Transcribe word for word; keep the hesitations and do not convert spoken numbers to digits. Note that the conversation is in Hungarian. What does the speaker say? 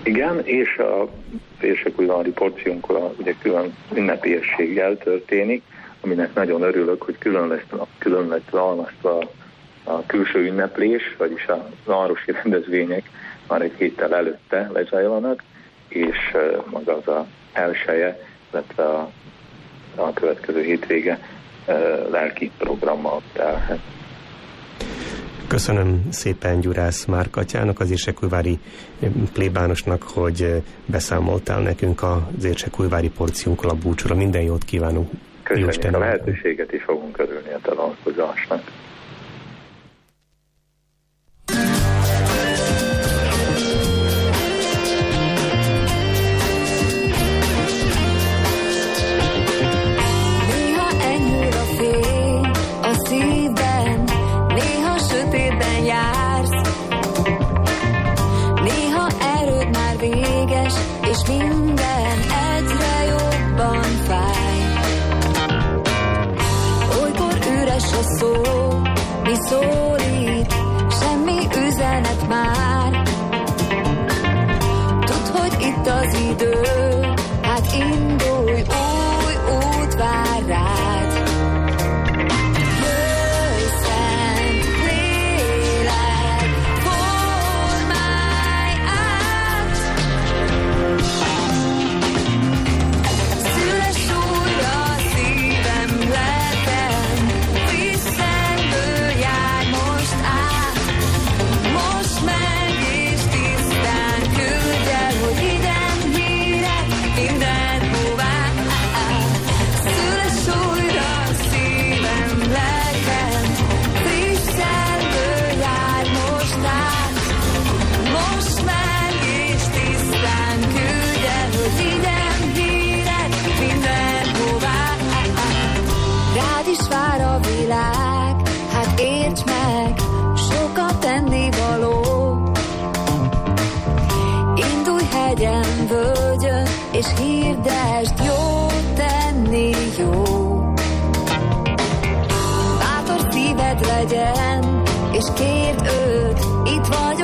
Igen, és a vérsekújvári porciónkon ugye külön ünnepélyességgel történik, aminek nagyon örülök, hogy külön lesz, külön lett választva a külső ünneplés, vagyis a városi rendezvények már egy héttel előtte lezajlanak, és maga az a elseje, illetve a, a következő hétvége lelki programmal telhet. Köszönöm szépen Gyurász Márk atyának, az érsekújvári plébánosnak, hogy beszámoltál nekünk az érsekújvári porciónkról a búcsúra. Minden jót kívánunk! Köszönjük a lehetőséget, és fogunk örülni a találkozásnak. És minden egyre jobban fáj. Olykor üres a szó, mi szólít, semmi üzenet már. Tudd, hogy itt az idő, hát indulj, új út vár rád. Jöjj, szent lélek, formálj át. Szüles újra szívem, lelkem, visszendő járj most át. Most meg és tisztán küldj el, hogy idem hírek mindenhová. Szüles újra szívem, lelkem, visszendő járj most át. Most meg és tisztán küldj el, hogy idem hírek mindenhová. Rád is vár a világ, hát értsd meg, sokat tennivaló. Indulj hegyen, völgyön, és hirdesd, jó tenni jó. Bátor szíved legyen, és kérd őt, itt vagyok.